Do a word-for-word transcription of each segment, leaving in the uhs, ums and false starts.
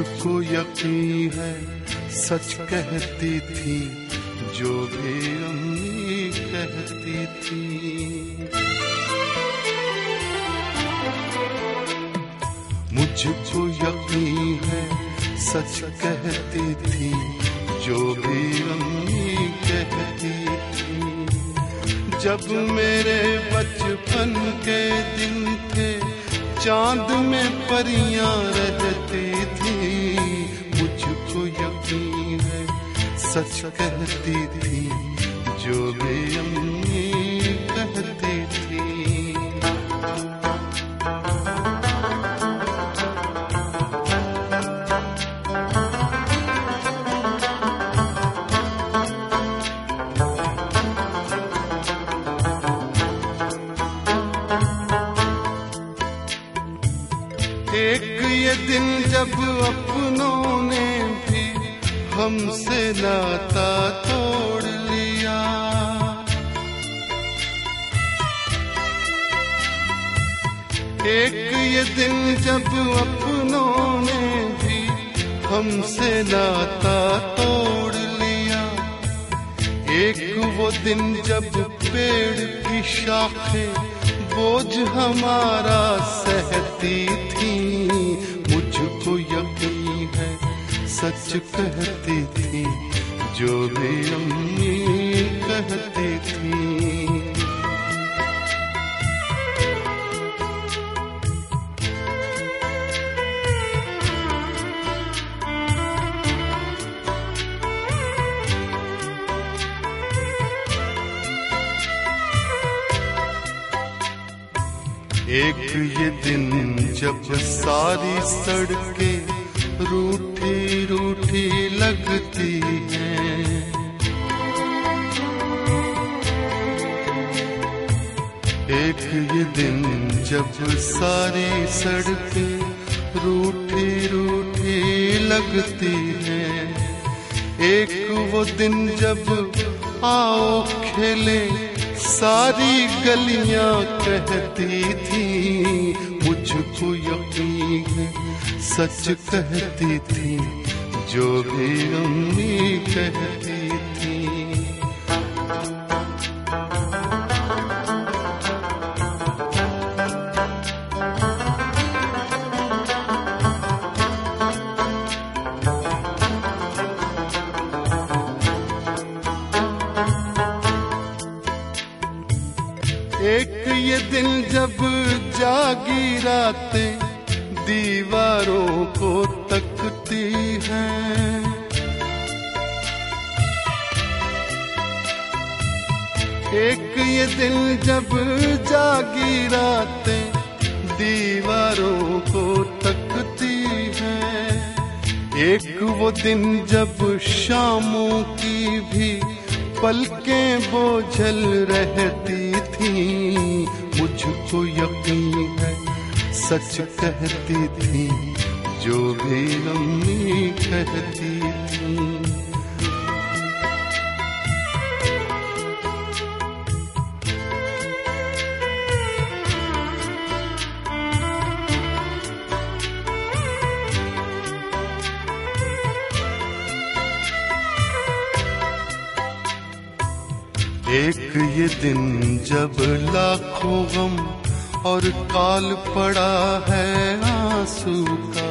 मुझको यकीन है सच कहती थी जो भी अम्मी कहती थी। मुझको यकीन है सच कहती थी जो भी अम्मी कहती थी। जब मेरे बचपन के दिन थे चांद में परियां रहती थी। मुझको यकीन है सच कहती थी जो भी अम्मी कहती थी। एक ये दिन जब अपनों ने भी हमसे नाता तोड़ लिया। एक ये दिन जब अपनों ने भी हमसे नाता तोड़ लिया। एक वो दिन जब पेड़ की शाखें बोझ हमारा सहती थी। मुझको यकीन है सच कहती थी जो भी अम्मी कहती थी। एक ये दिन जब सारी सड़कें रूठी रूठी लगती हैं। एक ये दिन जब सारी सड़कें रूठी रूठी लगती हैं। एक वो दिन जब आओ खेले सारी गलियां कहती थी। मुझको यकीन है सच कहती थी जो भी अम्मी कहती थी। एक ये दिन जब जागी रातें दीवारों को तकती हैं। एक ये दिन जब जागी रातें दीवारों को तकती हैं। एक वो दिन जब शामों की भी पलकें बोझल रहती थी। मुझको यकीन है सच कहती थी जो भी अम्मी कहती थी। एक ये दिन जब लाखों गम और काल पड़ा है आंसू का।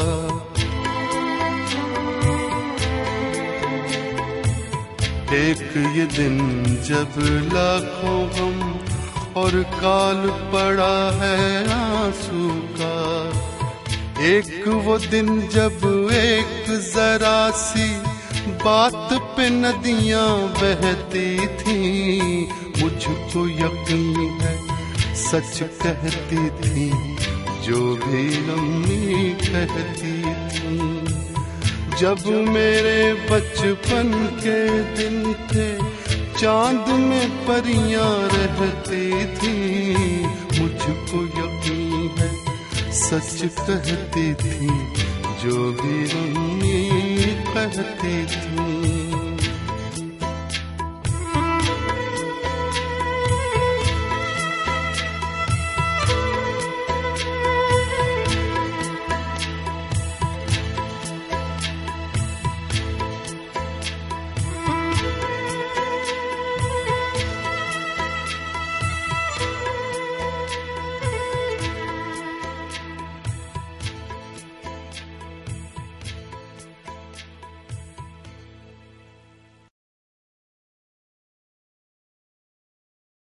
एक ये दिन जब लाखों गम और काल पड़ा है आंसू का। एक वो दिन जब एक जरा सी बात पे नदियां बहती थी। मुझको यकीन है सच कहती थी जो भी अम्मी कहती थी। जब मेरे बचपन के दिन थे चांद में परियां रहती थी। मुझको यकीन है सच कहती थी जो भी अम्मी कहती थी।